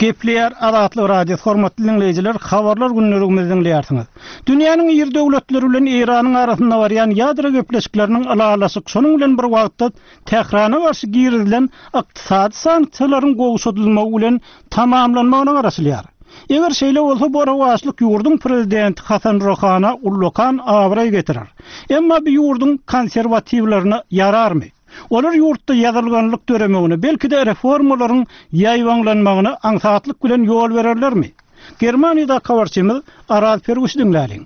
Gepler adatly radio hormatly dinleyijiler, habarlar günlerigimizden dinleýärsiňiz. Dünýäniň ýer döwletleri bilen Iranyň arasynda barýan ýadro gepleşikleriniň alalasy şonuň bilen bir wagtda Tehrana garşy girilen ykdysady sanksiýalaryň gowşatylmagy bilen tamamlanmagyna garaşylýar. Eger şeýle bolsa bu rawaçlyk ýurdun prezidenti Hasan Rouhany ullukan awray getirir. Emma bu ýurdun konserwatiwlerini yararmy? Olar yurtda ýazylganlyk döremegini, belki de reformalaryň ýaýwanlanmagyny aňsatlyk bilen ýol bererlermi? Germaniýada kawarçymyz Aral Ferguş dinläliň.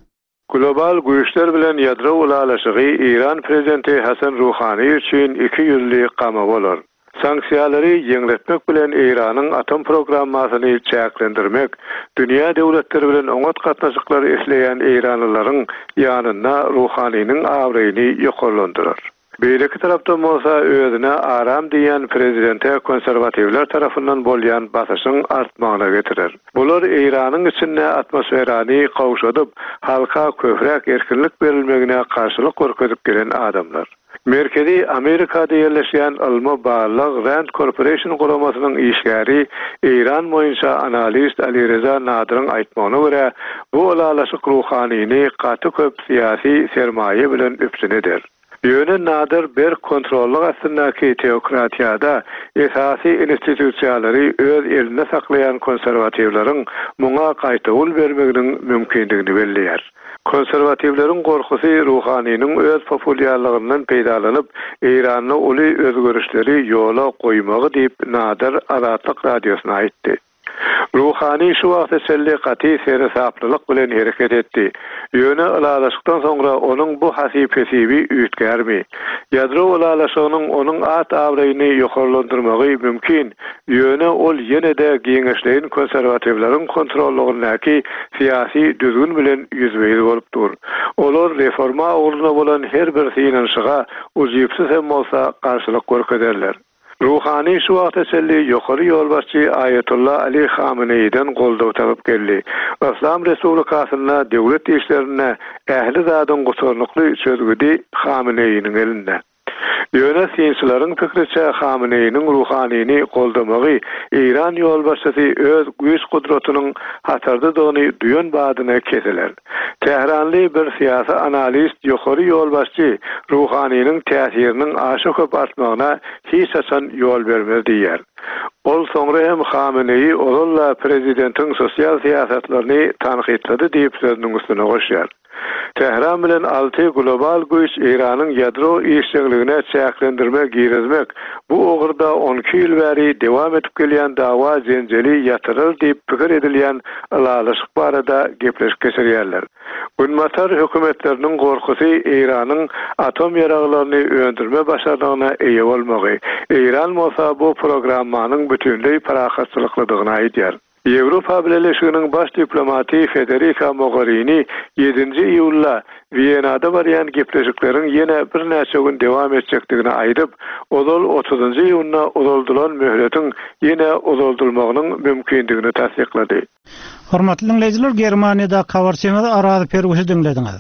Global güýçler bilen ýadro ulalaşygy İran prezidenti Hasan Rouhany üçin 2 ýyllyk gama bolar. Sanksiýalary ýeňletmek bilen Iranyň atom programmasyny çäklendirmek, dünýä döwletleri bilen oňat gatnaşyklary isleýän Iranlylaryň ýanyna Rouhanyň awraýyny ýokarlandyrar. Beýleki tarapdan bolsa özüne aram diýen prezidente konserwatiwler tarapyndan bolýan basyşyň artmagyna getirir. Bular Iranyň içinde atmosferany gowşadyp, halka köpräk erkinlik berilmegine karşylyk görkezip gelen adamlar. Merkezi Amerika'da yerleşen Alma Bağlıq Rand Corporation guramasının işgäri İran boýunça analist Ali Reza Nadir'in aýtmagyna görä, bu alalaşyk Rouhanyny gaty köp siyasi sermaye bilen üpsünedir. Ýöne Nadir bir kontrollyk aslyndaky teokratiýada esasy institusiýalary öz eline saklaýan konserwatiwlaryň muňa gaýta bermeginiň mümkindigini belleýär. Konserwatiwlaryň gorkusy Rouhanyň öz populiarlygyndan peýdalanyp, Iranyň uly özgörüşleri ýola goýmagy diýip Nadir Adatlyk radiosyna aýtdy. Rouhany şu wagtda selli gaty serhesaplyk bilen hereket etdi. Ýöne alalaşykdan soňra onuň bu hasypesibi üýtgärmi? Ýadro alalaşygynyň onuň at awraýyny ýokarlandyrmagy mümkin. Ýöne ol ýene-de giňeşleýän konserwatiwlaryň kontrollygynyňky syýasy düzgün bilen ýüzbeýil bolup dur. Olar reforma uğruna bolan her bir synanyşyga uzypsyz hem bolsa karşylyk görkezerler. Rouhany şu wagtda selli ýokary ýolbaşçy Ayatollah Ali Khamenei'den goldaw tapyp geldi. İslam Respublikasyna döwlet işlerine ähli zadyň goşarlykly sözgüdi Khamenei'niň elinde. Ýöne synçylaryň pikirçe Khamenei'niň Rouhanyny goldamagy İran ýolbaşçysy öz güýç gudratynyň hatardygyny duýan badyna keseler. Tehranly bir siyasi analist ýokary ýolbaşçy Rouhanynyň täsiriniň aşy köp artmagyna hiç haçan ýol bermez diýär. Ol soňra hem Khamenei olalla prezidentiň sosial siýasatlaryny tanqidlady diýip sözüniň üstüne goşýar. Tehran bilen 6 global güýç Iranyň ýadro işçiligine çäklendirmek, girizmek bu ogurda 12 ýyl bäri dewam etip gelýän dawa jenjeli ýatyryl diýip pikir edilýän alalaşyk barada gepleşip geçirýärler. Günmatar hökümetleriniň gorkusy Iranyň atom ýaraglaryny öndürme başardygyna eýe bolmagy. Iran bolsa bu programmanyň bütünlüği parakatçylyklydygyna aýdýar. Ýewropa Birleşiginiň baş diplomati Federica Mogherini 7 iýulda Viyenada barýan gepleşikleriň ýene bir näçe gün dewam etjekdigini aýdyp, olal 30 iýulda uzaldylan möhletiň ýene uzaldylmagynyň mümkindigini tasdiklady. Hormatly dinleyijiler, Germaniýada kawarçymyz Aral Ferguş dinlediňiz.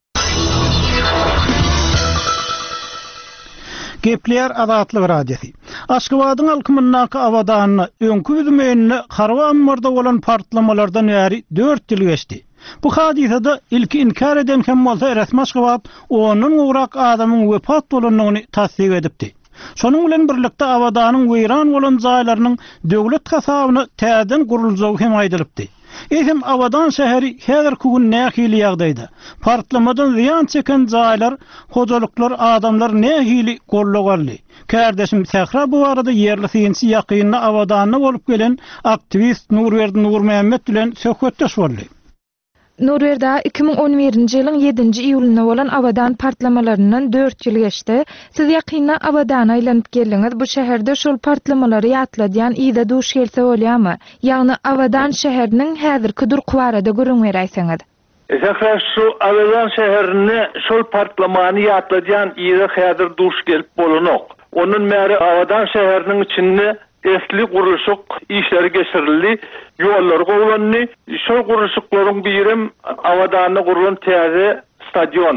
Gepler adatly radiosi. Aşgabatyň alkymyndaky awdanyny öňkü üzmeýini harwa ammarda bolan partlamalardan ýary 4 ýyl geçdi. Bu hadisada ilki inkar eden hem bolsa resmi Aşgabat onuň urak adamyň wepat bolanyny tasdik edipdi. Şonuň bilen birlikde awdanyň weýran bolan jaýlarynyň döwlet hasabyna täzeden guruljagy hem aýdylypdy. Ehem Awadan şäheri häzir kugun nähili ýagdaýda. Partlamadan ziyan çeken jaýlar, hojalyklar, adamlar nähili gollagarly. Kärdeşim Sehra bu arada ýerli synçy ýakynyna Awdanyna bolup gelen aktivist Nurberdi Nurmehmet bilen söhbetdeş boldy. Nurberda 2011-nji ýylyň 7-nji iýulynda bolan Awadan partlamalarinden 4 ýyl geçdi. Siz ýakynda Awadana aýlanyp geldiňiz. Bu şäherde şol partlamalary ýatladýan ýyda duş gelse bolýarmy? Ýagny Awadan şäheriniň häzirki durqwarada görüňmer aýsaňyz. Esasy şu Awadan şäherini şol partlamany ýatladýan ýyda häzir duş gelip bolanok. Onun märi Awadan şäheriniň içinde esli gurulşuk işleri geçirildi, ýollar gowlandy. Şol gurulşuklaryň birim Awadanyna gurulan täze stadion.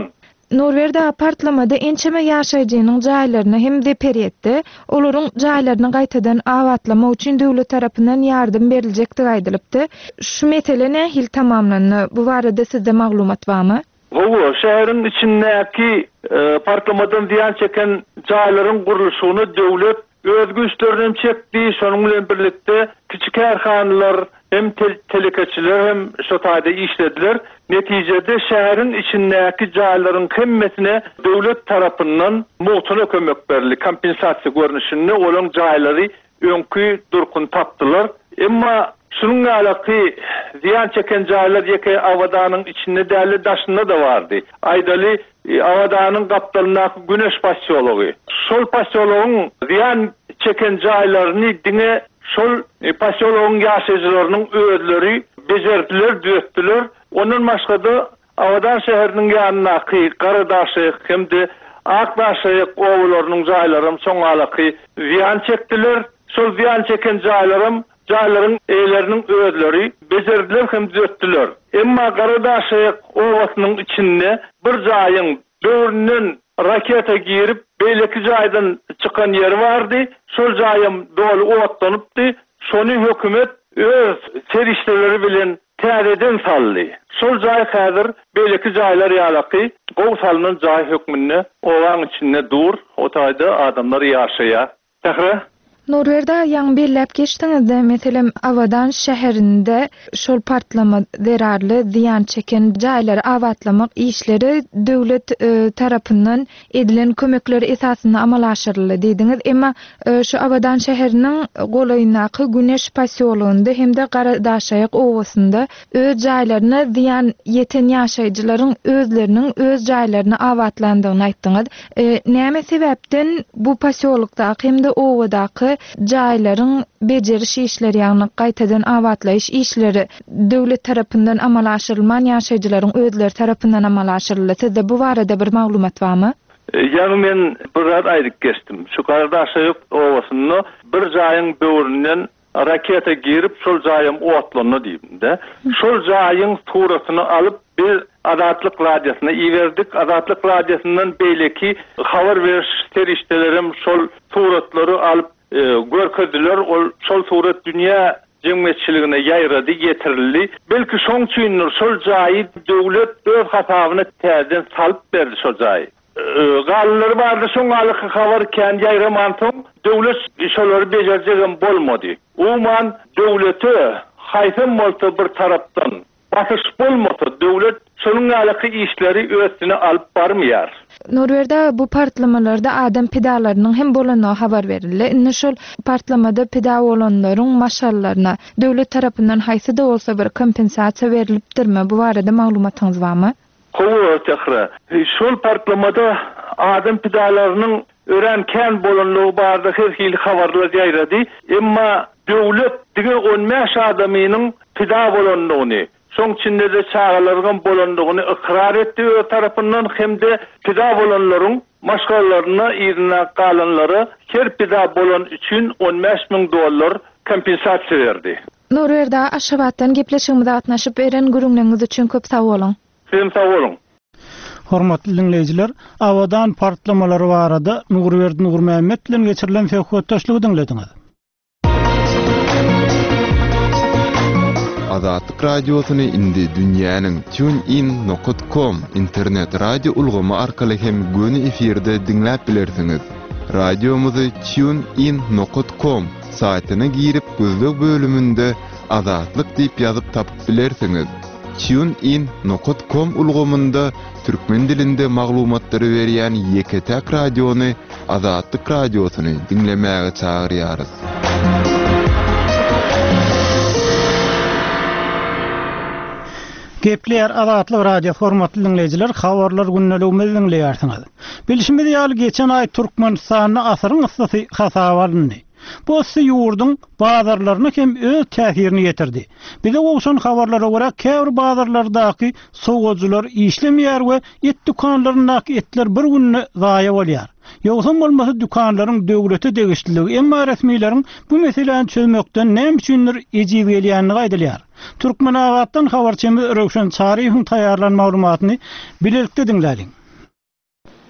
Norwegda partlamada ençeme ýaşaýjynyň jaýlaryny hem de periýetde olaryň jaýlaryny gaýtadan awatlama üçin döwlet tarapyndan ýardym berilejekdi aýdylypdy. Şu mesele nähil tamamlandy? Bu barada sizde maglumat barmy? Bu şehrin içindeki partlamadan ziyan çeken jaýlaryň gurulşyny döwlet öz güýçlerinden çekdi. Şonuň bilen birlikde kiçik karhanalar hem telekeçiler hem şu taýda işlediler. Netijede şehrin içindeki jaýlaryň hemmesine döwlet tarapyndan muhtuna kömek berildi. Kompensasiýa görnüşinde olan jaýlary öňkü durkun tapdylar. Emma şunun alaky ziyan çeken jaýlar ýeke awadaanyň içinde däli daşynda da bardy. Aýdaly awadaanyň gapdalynaky güneş pasiýology. Şol pasiýologyň ziyan çeken jaýlaryny diňe şol pasiýologyň ýaşaýjylarynyň özleri bejerdiler, düýetdiler. Ondan başgada Awadan şäheriniň ýanynaky Garadaşy hemde Akdaşy owlarynyň jaýlaryny soň alaky ziyan çekdiler. Şol ziyan çeken jaýlaryň eýleriniň özleri bejerdiler hem düýetdiler. Emma Garadaşy owasynyň içinde bir jaýyň döwründen raketa girip beýleki jaýdan çykan ýeri bardy. Şol jaýym dolu owatlanıpdy. Şonu hökümet öz serişleri bilen täzeden saldy. Şol jaý häzir beýleki jaýlar ýalaky gow salynan jaý hökmünde owaň içinde dur, o taýda adamlar ýaşaýar. Tähre Norwegda ýaňy belläp geçdiňizde, meselem Awadan şäherinde şol partlama zerarly ziyan çeken jaýlary awatlamak işleri döwlet tarapyndan edilen kömekleri esasyna amal aşyryldy diýdiňiz. Emma şu Awadan şäheriniň golaýynaky Güneş pasiýologynda hem de Garadaşaýyk owasynda öz jaýlaryna ziyan ýeten ýaşaýjylaryň özleriniň öz jaýlaryna awatlandygyny aýtdyňyz. Näme sebäpden bu pasiýologdaky hem de owadaky jaýlaryň bejeriş işleri ýagny gaýtadan awatlaýyş işleri döwlet tarapyndan amal aşyrylman, ýaşaýjylaryň özleri tarapyndan amal aşyryldy. Sizde bu barada bir maglumat barmy? Yani men bir rad aýdyp geçdim. Şu Garadaşy owasyny bir jaýyň böwründen raketa girip şol jaýym owatlandy diýdim-de. Şol jaýyň suratyny alyp bir Azatlyk radiosyna iýerdik. Azatlyk radiosyndan beýleki habar beriş serişdelerim şol suratlary alyp görkezdiler. Şol surat dünýä jemgyýetçiligine ýaýrady, getirildi. Belki şoň üçin şol jaýy döwlet öz hasabyna täzeden salyp berdi şol jaýy. Galları bardy, şoň alaky habar kän ýaýraman soň döwlet şolary bejerjegen bolmady. Uman döwleti haýsym bolsa bir tarapdan basyş bolmasa döwlet şonuň alaky işleri öýsine alyp barmýar. Norwegda bu partlamalarda adam pedalarynyň hem bolanyny habar berildi. Indi şol partlamada peda bolanlaryň maşallaryna döwlet tarapyndan haýsy da bolsa bir kompensasiýa berilipdirmi? Bu barada maglumatyňyz barmy? Howa tähre. Şol partlamada adam pedalarynyň örenken bolanlygy bardy, her hili habarlar ýaýrady. Emma döwlet dige 15 adamynyň peda bolanlygyny soň içinde de çağalargan bolanlygyny ikrar etdi ö tarapyndan hem de pida bolanlaryň maşgalaryna ýerine galanlary her pida bolan üçin $15,000 kompensasiýa berdi. Norwegda Aşgabatdan gepleşigimize gatnaşyp beren gürüňiňiz üçin köp sag bolun. Siz sag bolun. Hormatly dinleyijiler, Awadan partlamalary barada Nur Mehmet bilen geçirilen fehuwatdaşlygy dinlediňiz. Azatlyk radiosyny indi dünýäniň TuneIn.com internet radio ulgamy arkaly hem göni efirde dinläp bilersiňiz. Radiomuzy TuneIn.com saýtyna girip gözlük bölümünde Azatlyk diýip ýazyp tapyp bilersiňiz. TuneIn.com ulgamynda türkmen dilinde maglumatlary berýän ýeketäk radiony Azatlyk radiosyny dinlemäge çagyrýarys. Gepler Azatlyk radio formatly dinleyijiler, habarlar günneligimizi dinleýärsiňiz. Bilişimiz ýaly geçen ay Türkmenistanyň asyryň ysy hasaba alındy. Bu ýurdun bazarlaryna hem öz täsirini ýetirdi. Bize owşan habarlara görä käbir bazarlardaky sowgaçylar işlemýär we et dukanlarynaky etler bir günne zaýa bolýar. Ýogsa bolmasa dukanlaryň döwlete degişligi, emma resmiýlerin bu meseleni çözmekden näme üçindir ejip gelýänini gaýdylýar. Türkmen Agatdan habarçymy Röwşen Çariýewiň taýýarlan maglumatyny bilelikde dinlädiň.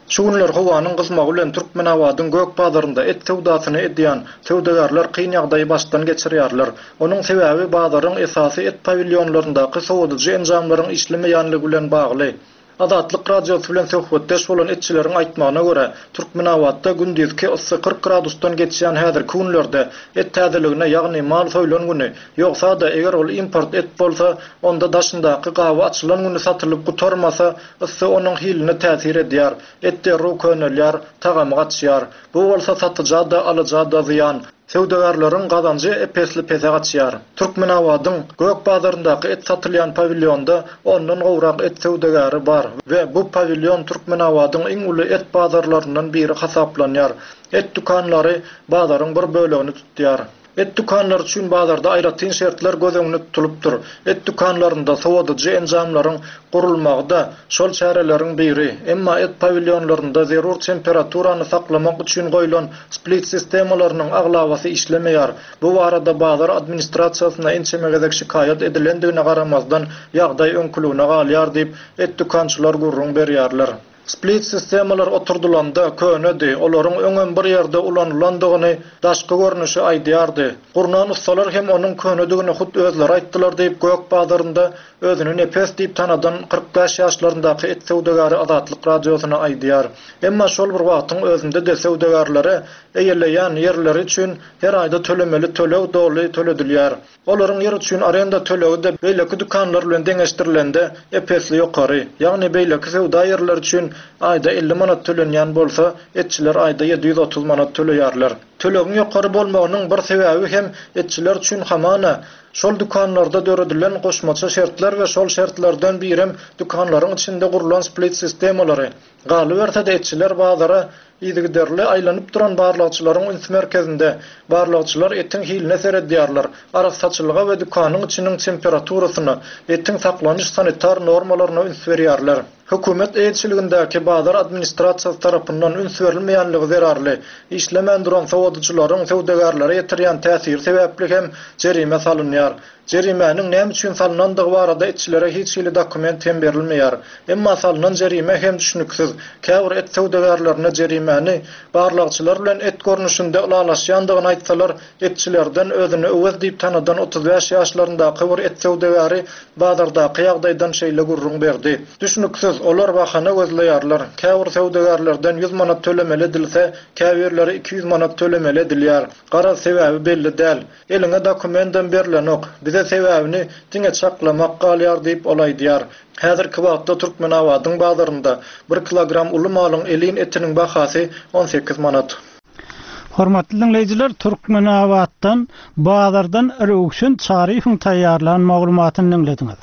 Şu günler howanyň gysmagy bilen Türkmenawadyň gök bazarynda et sowdasyny edýän sowdagarlar kyn ýagdaý başdan geçirýärler. Onuň sebäbi bazaryň esasy et pavilyonlaryndaky sowdagy enjamlaryň işlemeýänligi bilen bagly. Adatlyk radiosu bilen söhbetdeş bolan etçileriň aýtmagyna görä, Türkmenawatda gündizki 40 gradusdan geçýän häzir günlerde et täzeligine, ýagny mal soýlan güni, ýoksa da eger ol import et bolsa, onda daşyndaky gawy açylan güni satylyp gutarmasa, ysy onuň hiline täsir edýär. Etde rokönelýär, tagamy gaçýar. Bu bolsa satyjy da alaja da ziýan. Sowdagarlaryň gazancı epesli pesagatýar. Türkmenawadyň gök bazaryndaky et satylýan pavilyonda ondan gowrak et sowdagary bar we bu pavilyon Türkmenawadyň iň uly et bazarlaryndan biri hasaplanýar. Et dukanlary bazaryň bir bölegini tutýar. Et dukanlar üçin bazarda aýratyn şertler gözüňde tutulupdyr. Et dukanlarynda sowdagy enjamlaryň gurulmagda şol çäreleriň biri. Emma et pavilyonlarynda zerur temperaturany saklamak üçin goýulan split sistemalarynyň aglawasy işlemeýär. Bu barada bazar administrasiýasyna ençemegedek şikaýat edilendigine garamazdan ýagdaý öňkülügine galýar diýip et dukançylar gurrun berýärler. Split sistemalar oturdulanda könedi, olaryň öňen bir ýerde ulanlandygyny daşky görnüşi aýdýardy. Gurnan ustalar hem onuň könedigini hut özleri aýtdylar diýip gök bazarynda özüni nepes diýip tanadan 45 ýaşlaryndaky et sowdagary Adatlyk radiosyna aýdýar. Emma şol bir wagtyň özünde de sowdagarlary eýeleýän ýerleri üçin her aýda tölemeli tölew doly töledilýär. Olaryň ýer üçin arenda tölewi de beýleki dukanlar bilen deňeşdirilende epesli ýokary. Ýagny beýleki sowda ýerleri üçin aýda 50 manat tölenýän bolsa, etçiler aýda 730 manat töleýärler. Tölegiň ýokary bolmagynyň bir sebäbi hem etçiler üçin hamana şol dukanlarda döredilen goşmaça şertler we şol şertlerden birem dukanlaryň içinde gurulan split sistemalary. Galy berse de etçiler bazara ýygyderli aýlanyp duran barlagçylaryň üns merkezinde barlagçylar etin hiline seredýärler. Arak saçylyga we dukanyň içiniň temperaturasyna, etin saklanyş sanitar normalaryna üns berýärler. Hökümet eýetçiligindäki bazar administrasiýasy tarapyndan üns berilmeýänligi zerarly. İşlemän duran sowdaçylaryň sowdagarlara ýetirýän täsir sebäpli hem jerime salynýar. Jerimäniň näme üçin salynandygy barada etçilere hiç hili dokument hem berilmeýär. Emma salynan jerime hem düşünüksiz. Käbir et sowdagarlaryna jerimäni barlagçylar bilen et görnüşinde ulalaşýandygyny aýtsalar, etçilerden özüni öwez diýip tanadan 35 ýaşlaryndaky bir et sowdagary bazardaky ýagdaýdan şeýle gurrun berdi. Düşünüksiz olar bahana gözleýärler. Käbir sowdagarlardan 100 manat tölemeli edilse, käbirleri 200 manat tölemeli edilýär. Gara sebäbi belli däl. Eline dokumentten berilenok. Sebäbini diňe çaklamak galýar diýip olaýdýar. Häzirki wagtda Türkmenawadyň bazarynda 1 kilogram uly malyň elin etiniň bahasy 18 manat. Hormatly dinleýijiler, Türkmenawatdan bazardan röwşün taryhyň taýýarlanan maglumatyny dinlediňiz.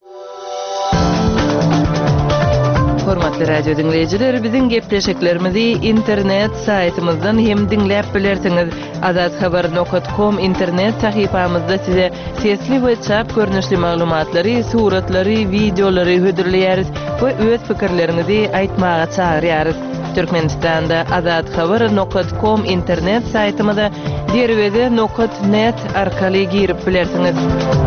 Hormatly radio dinleyijiler, biziň gepleşiklerimizi internet saytymyzdan hem dinläp bilersiňiz. azadhabar.com internet sahypamyzda size sesli we çap görnüşli maglumatlary, suratlary, videolary hödürleýäris we öz pikirlerinizi aýtmaga çağırýarys. Türkmenistanda azadhabar.com internet saytymyza derwede.net arkaly girip bilersiňiz.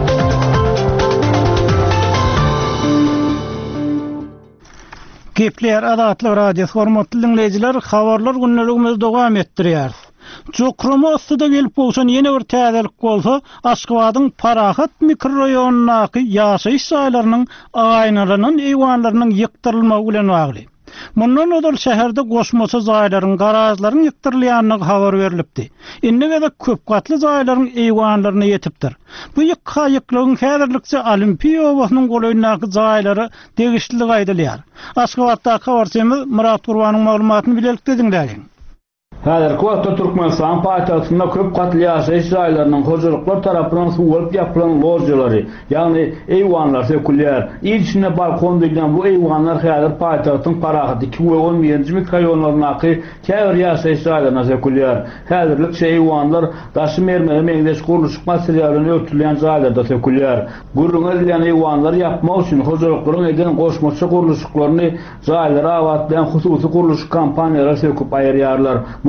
Gepler Adatly radio hormatly dinleyijiler, habarlar günlerimiz dowam etdirýär. Jokrama ostyda gelip bolsan ýene bir täzelik bolsa, Aşgabatyň Parahat mikroraýonunaky ýaşaýyş saýlarynyň aýnalarynyň eýwanlarynyň ýyktyrylmagy bilen bagly. Mundan ödül şäherde goşmaça zaýlaryň, garajlaryň ýyktyrylýanyny habar berilipdi. Indi de köp gatly zaýlaryň eýwanlaryna ýetipdir. Bu ýykylygyň häzirlikçe Olimpiýa obasynyň golaýynaky zaýlary degişli gaýdylýar. Aşgabatda habarçymyz Murat Gurbanyň maglumatyny bilelikde dinläýin. Häzirki wagtda Türkmenistan paýtagtynda köp gatly ýaşaýyş zaýlarynyň hojuluklar tarapyndan suwulyp ýapylan lojalary, ýagny eýwanlar sökülýär. İçinde balkon diýilen bu eýwanlar häzir paýtagtyň Parahat 2-11 mikroraýonlarynaky käbir ýaşaýyş zaýlaryna sökülýär. Häzirlik eýwanlar daşy mermeri meňdeş gurulşyk materialyny örtülýän zaýlarda sökülýär. Gurrun edilen eýwanlar ýapmak üçin hojuluklaryň eden goşmaça gurulşyklaryny zaýlara awatlayan hususy gurulşyk kompaniýalary söküp aýyrýarlar.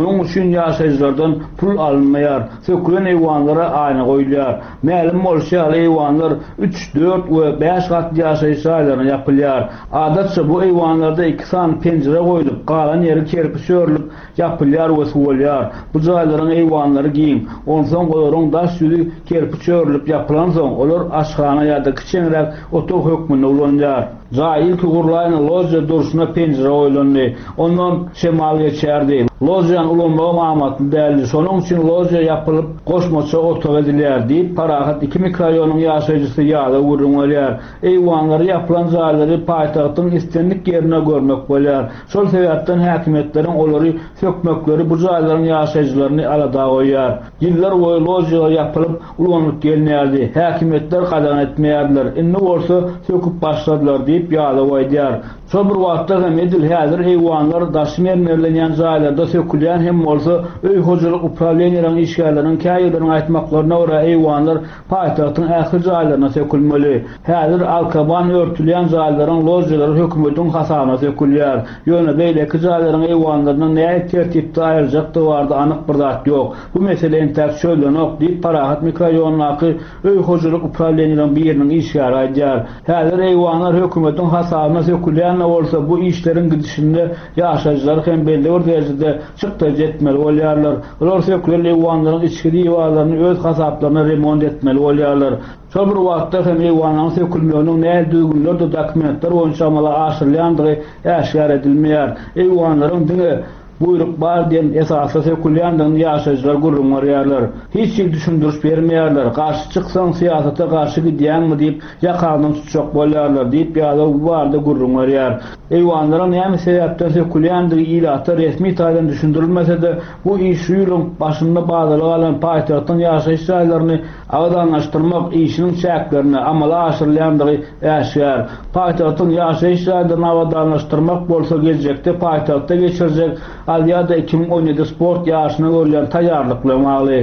Bunun üçün yaşayıcılardan pul alınmayar. Sökülen eyvanlara ayna koyular. Məlum bolşaly eyvanlar 3, 4 we 5 kat yaşayıcı aylarına yapılyar. Adatça bu eyvanlarda 2 san pencere koyulup, qalan yeri kerpiç örülüp yapılyar we suwalyar. Bu jaýlaryň eyvanlary giň. Ondan olaryň daş ýüzü kerpiç örülüp yapılan soň olar aşgana ýa-da kiçiňrek oto hökmüne ulanýar. Jaýyl kugurlaýyň lojja durşuna pencere oýlandy. Ondan şemal geçerdi. Lojjan ulanmagy mamaty däldi. Şonuň üçin lojja yapylyp goşmaça oto edilýär diýip Parahat 2 mikroraýonyň ýaşaýjysy ýa-da gurulýar. Eywanlary yapylan jaýlary paýtagtyň istendik ýerine görmek bolýar. Şol sebäpden häkimetleriň olary sökmekleri bu jaýlaryň ýaşaýjylaryny alada goýýar. Ýyllar boýy lojjalar yapylyp ulanyp gelýärdi. Häkimetler gadan etmeýärdiler. Indi bolsa söküp başladylar diýip ýa-da goýdýar. Şol bir wagtda hem edil häzir eywanlar daşmermerlenýän jaýlarda sökülýän hem bolsa öý hojalyk upravleniýanyň işgärleriniň käýerlerini aýtmaklaryna görä eywanlar paýtagtyň ähir jaýlaryna sökülmeli. Häzir alkaban örtülýän jaýlaryň lojjalary hökümetiň hasabyna sökülýär. Ýöne beýleki jaýlaryň eywanlarynyň näme tertipde aýyrjakdy bardy anyk bir zat ýok. Bu mesele entäk söýlenok diýip Parahat mikroraýonunaky öý hojalyk upravleniýanyň biriniň işgäri aýdýar. Häzir eywanlar hökümetiň hasabyna sökülýän bolsa bu işleriň gidişinde ýaşaýjylar hem belli bir derejede çykda jetmeli bolýarlar. Olar sökülen eywanlaryň içki diýwalaryny öz hasaplaryna remont etmeli bolýarlar. Şol bir wagtda hem eywanlaryň sökülmeginiň näme düýgünler de dokumentler boýunça amala aşyrylýandygy äşgär edilmeýär. Eywanlaryň diňe buyruk bar diýen esasy sökülýändiň ýaşaýjylar gurulmaýarlar. Hiç kim düşündürüş bermeýärler. Garşy çyksaň syýasata garşy gidýänmi diýip ýakardan tutjak bolýarlar diýip ýa-da bu barda gurulmaýar. Eywanlaryň näme sebäpden sökülýändigi ilata resmi taýdan düşündirilmese de bu iş ýylyň başynda baýdalyk alan paýtagtyň ýaşaýyş jaýlaryny awdanlaşdyrmak işiniň çäklerini amala aşyrylýandygy äşgär. Paýtagtyň ýaşaýyş jaýlaryny awdanlaşdyrmak bolsa geljekde paýtagtda geçirjek Aliyada 2017 sport ýaşyna görülen taýýarlyklar maly.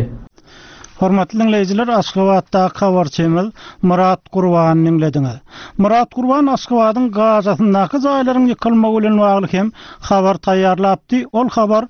Hormatly dinleýijiler, Aşgabatda habarçymyz Murat Gurban dinlediňiz. Murat Gurban Aşgabatyň gazasyndaky jaýlaryň ýykylmagy bilen bagly hem habar taýýarlapdy. Ol habar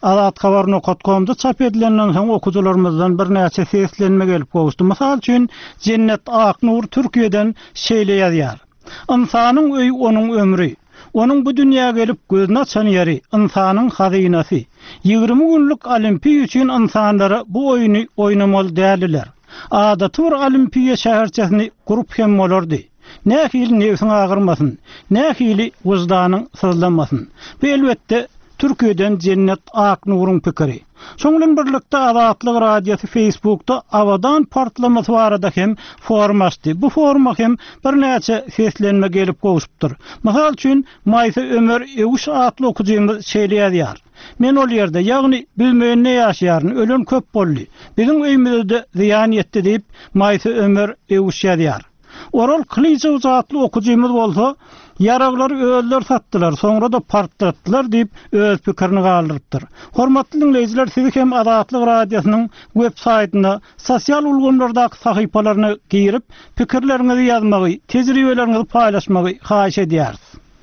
Azat.com-da çap edilenden soň okuwçylarymyzdan bir näçe seslenme gelip gowuşdy. Mysal üçin Cennet Aknur Türkiýeden şeýle ýazýar. İnsanyň öýü onuň ömrü. Onun bu dünyaya gelip gözüne açan yeri, insanın hazinesi. 20 günlük olimpiya için insanlara bu oyunu oynamalı däldiler. Adaty bir olimpiya şäherçesini gurup hem bolardy. Nähili nefsiň agyrmasyn, nähili wyzdanyň sızlanmasyn. Bu elbetde Türkiýeden Cennet Aknur'un pikiri. Şoňlan birlikde Azatlyk radiosu Facebook'ta awadan partlamasy barada hem forum açdy. Bu foruma hem bir näçe seslenme gelip gowuşupdyr. Mysal üçin Maýsa Ömer Ewuş atly okuwçymyz şeýleýär. Men ol ýerde, ýagny bilmeýän ýaşaýaryn ölen köp boldy. Biziň öýümizde ziýan ýetdi diýip Maýsa Ömer Ewuş ýazýar. Oral Klyçow atly okuwçymyz bolsa, yaraglar öldür sattılar, sonra da partlattılar diýip öz pikirini galdyrypdyr. Hormatly dinleýijiler, sizi hem Azatlyk radiosynyň web saýtyna, sosial ulgamlardaky sahypalaryna girip, pikirlerinizi ýazmagy, tejribelerinizi paýlaşmagy haýyş edýäris.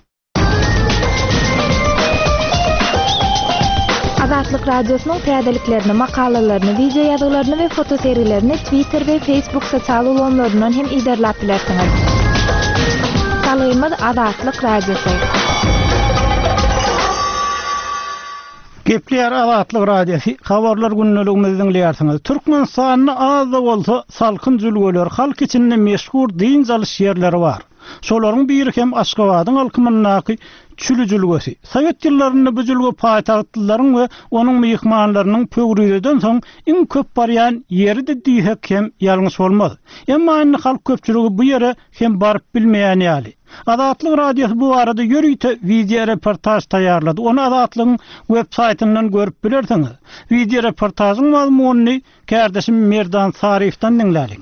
Azatlyk radiosynyň täzeliklerini, makalalaryny, video ýazgylaryny we foto seriýlerini Twitter we Facebook sosial ulgamlaryndan hem iderläp bilersiňiz. Salamymyz Azatlyk radiosu. Gepler Azatlyk radiosu, habarlar günneligimizi dinleýärsiňiz. Türkmenistanyň az da bolsa salkyn jülgeler, halk içinde meşhur din jalyş ýerleri bar. Şolaryň biri hem Aşgabatyň alkymyndaky Çülü jülgesi. Sovet ýyllaryny bu jülge paýtagtlaryň we onuň myhmanlarynyň pöwrüden soň iň köp barýan ýeri de diýsek hem ýalňyş bolmaz. Emma indi halk köpçüligi bu ýere hem baryp bilmeýän ýaly. Azatlyk radiosu bu arada ýörüýte video reportaj taýýarlady. Onu Azatlygyň web saýtyndan görüp bilersiňiz. Video reportasyň mazmunyny kärdeşim Merdan Sarifdan dinläliň.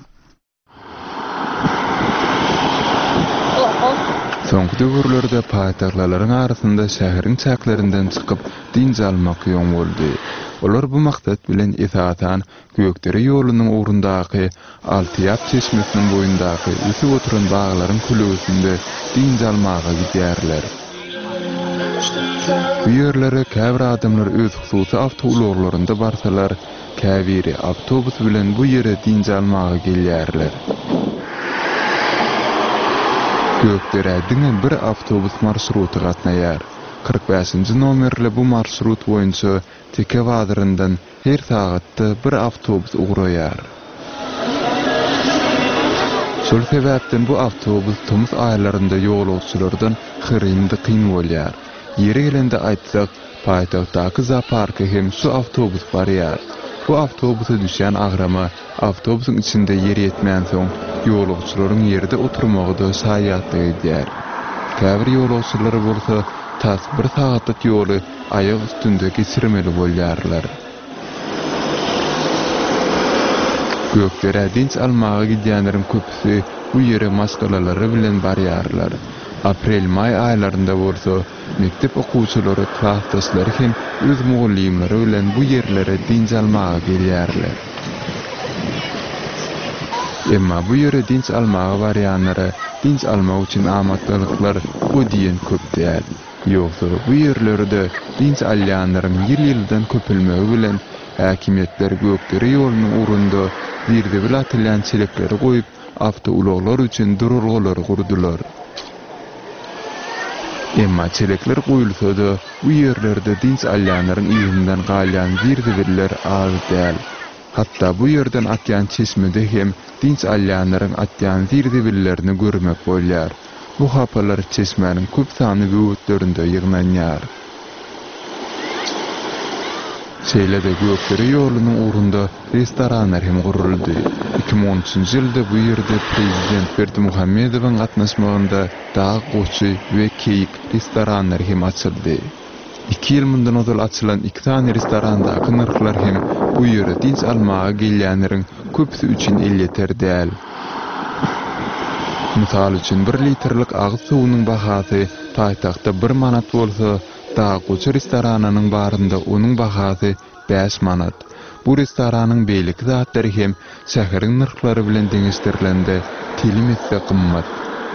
Soňky döwürlerde paýtaklaryň arasynda şäheriň çäklerinden çykyp din jalmak ýoň boldy. Olar bu maksat bilen esatan Gökdere ýolunyň ugrundaky Altyap çeşmesiniň boýundaky üsü oturan baglaryň kulübesinde din jalmaga gidýärler. Bu yerlere käbir adamlar öz hususy awtobuslarynda barsalar, käbiri awtobus bilen bu yere dinç almagy gelýärler. Gökderädiňe bir awtobus marşruty gatnaýar. 45-nji nomerli bu marşrut boýunça Teke badyryndan her sagatda bir awtobus ugraýar. Şol sebäpden bu awtobus tomuz aýlarynda ýolagçylardan hyryndy kyn bolýar. Yeri gelende aýtsak, paýtagtdaky zooparka hem şu awtobus barýar. Bu awtobusa düşen agrama awtobusyň içinde yer ýetmän soň ýolagçylaryň ýerde oturmagy da saýatlyk edýär. Käbir ýolagçylary bolsa tas bir sagatlyk ýoly aýak üstünde geçirmeli bolýarlar. Gökdere dinç almagy gidýänleriň köpüsi bu ýere maskalary bilen barýarlar. Aprel-may aýlarynda bolsa, mektep okuwçylary, klassdaşlary hem öz mugallimlary bilen bu ýerlere dinç almagy gelýärler. Emma bu ýere dinç almagy barýanlary dinç almak üçin amatdalyklar bu diýen köp däl. Ýogsa bu ýerlerde dinç alýanlaryň ýyl-ýyldan köpelmegi bilen häkimetler Gökdere ýolunyň urunda birde bir atylýan çelekleri goýup, awtobuslar üçin durulgalary gurdular. Emma çelekler goýulsa da bu ýerlerde dinç alýanlaryň ýygynyň galýan birde birler az däl. Hatta bu ýerden atýan çeşmede hem dinç alýanlaryň atýan birde birlerini görmek bolýar. Bu hapalar çeşmenin köp sany göwütlerinde ýygnanýar. Şeýlede Gökdere ýolunyň urunda restoranlar hem guruldy. 2013-nji ýylda bu ýerde prezident Berdimuhammedowyň gatnaşmagynda Dağ Goçy we Keyik restoranlar hem açyldy. 2 ýyl mundan ozal açylan 2 tane restorandaky narxlar hem bu ýere dinç almagy gelýänleriň köpüsi üçin elýeter däl. Misal üçin 1 litrlik agyz suwunyň bahasy paýtagtda 1 manat bolsa, Dağ Goçy restoranynyň barynda onuň bahasy 5 manat. Bu restoranyň beýlik zatlary hem şäheriň narxlary bilen deňeşdirilende telimetse gymmat.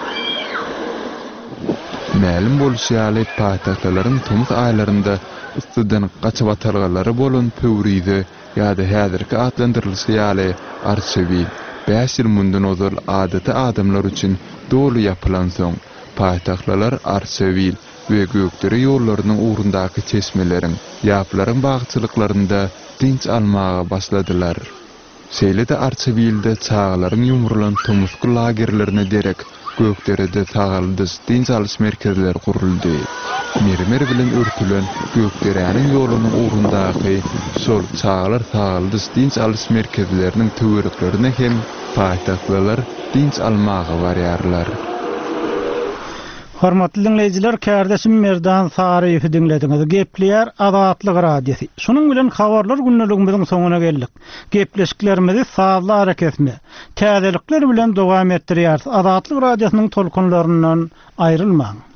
Ma'lum bolýaly paýtagtlaryň tomuz aýlarynda üstüden gaçyp atargalary bolan Pöwrize ýa-da häzirki adlandyrylýan ýaly Arşewi 5 ýyl mundan ozal adaty adamlar üçin dolu ýapylan soň paýtagtlar Arşewi we Gökdere ýollarynyň urundaky çeşmeleriň, ýaplaryň bagçylyklarynda dinç almaga başladylar. Şeýlede Arşewi'de çağlaryň ýumrulan tomuzky lagerlerine derek Gökdere'de sağaldız dinç alış merkezleri kuruldu. Mermer bilen örtülen Gökdere'nin ýolunyň urundaky şol çağlar sağaldız dinç alış merkezleriniň töwereklerine hem paýtagtlar dinç almagy barýarlar. Hormatly dinleýijiler, kärdeşim Merdan Saryýew dinlediňiz. Gepleýär Azatlyk radiosi. Şunuň bilen habarlar günneligimiziň soňuna geldik. Gepleşiklerimizi sazly hareketme, täzelikler bilen dowam etdirýär. Azatlyk radiosynyň tolkunlaryndan aýrylmaň.